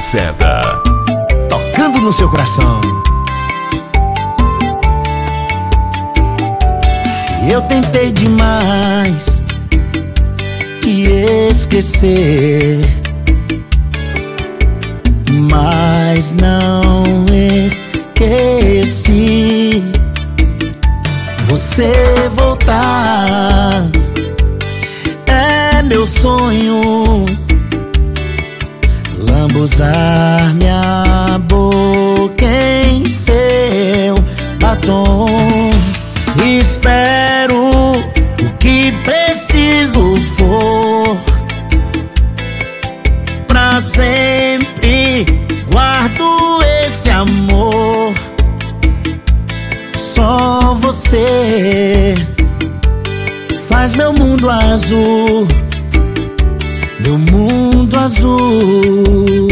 Lacerda, tocando no seu coração. Eu tentei demais te esquecer, mas não esqueci. Você voltar é meu sonho, lambuzar minha boca em seu batom. Espero o que preciso for, pra sempre guardo esse amor. Só você faz meu mundo azul, meu mundo azul.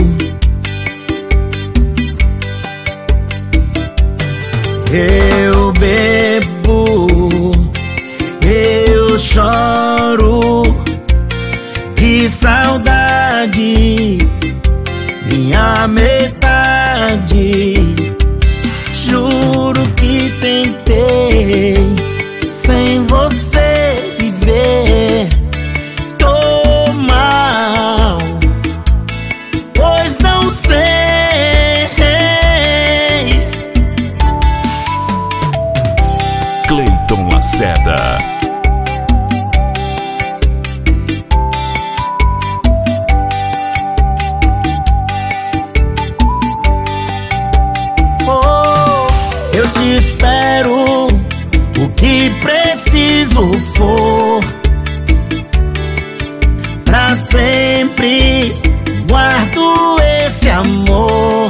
Eu bebo, eu choro de saudade, minha metade. Juro que tentei sem você viver. Tô mal, pois não sei. Cleiton Lacerda. Eu te espero, o que preciso for, pra sempre guardo esse amor.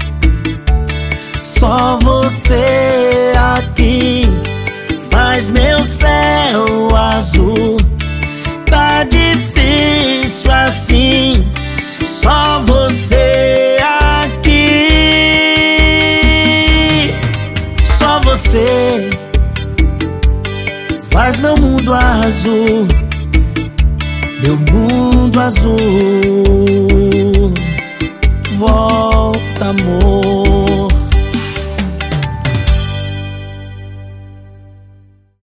Só você aqui faz meu céu azul. Tá difícil assim, só você aqui. Só você faz meu mundo azul, meu mundo azul. Volta, amor.